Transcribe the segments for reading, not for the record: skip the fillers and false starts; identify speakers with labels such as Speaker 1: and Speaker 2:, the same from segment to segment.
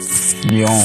Speaker 1: Йоу.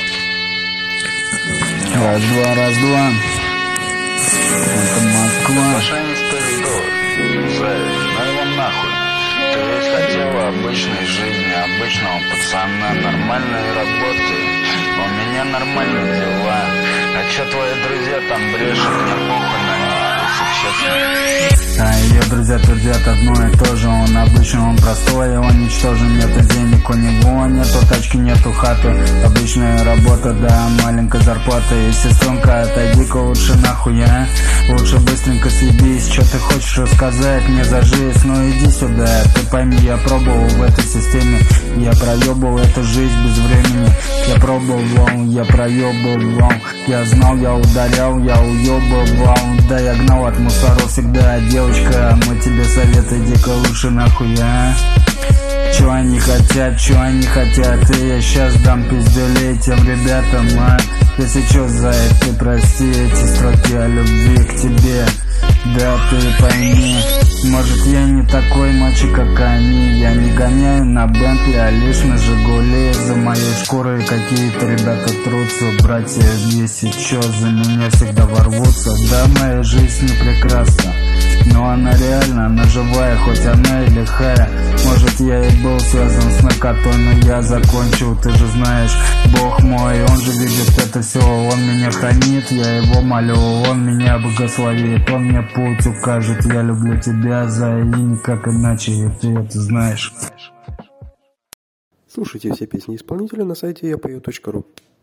Speaker 1: Раз-два, раз-два. Это Москва.
Speaker 2: Паша не в пизду, Заяц, ну его нахуй. Ты ведь хотела обычной жизни, обычного пацана, нормальной работы. У меня нормальные дела. А чё твои друзья там брешут, мне похуй на них, если честно.
Speaker 1: А ее друзья твердят одно и то же. Он обычный, он простой, он ничтожен. Нету денег у него, нету тачки, нету хаты. Обычная работа, да, маленькая зарплата. И сестренка, отойди-ка лучше нахуй, а? Лучше быстренько съебись. Что ты хочешь рассказать мне за жизнь? Ну иди сюда, ты пойми, я пробовал в этой системе. Я проебал эту жизнь без времени. Я пробовал, я проебывал. Я знал, я ударял, я уебывал. Да, я гнал от мусоров всегда. Девочка, мы тебе советуем, иди-ка лучше нахуй, а? Чё они хотят, и я щас дам пиздюлей этим ребятам, а? Если чё, заяц, ты прости эти строки о любви к тебе. Да ты пойми, может я не такой мальчик, как они. Я не гоняю на Бентли, а лишь на Жигули. За моей шкурой какие-то ребята трутся. Братья, если чё, за меня всегда ворвутся. Да, моя жизнь не прекрасна, но она реально, она живая, хоть она и лихая. Может я и был связан с наркотой, но я закончил, ты же знаешь. Бог мой, он же видит это все, он меня хранит, я его молю, он меня благословит, он мне путь укажет. Я люблю тебя, за и никак иначе, и ты это знаешь.
Speaker 3: Слушайте все песни исполнителя на сайте yapою.ru.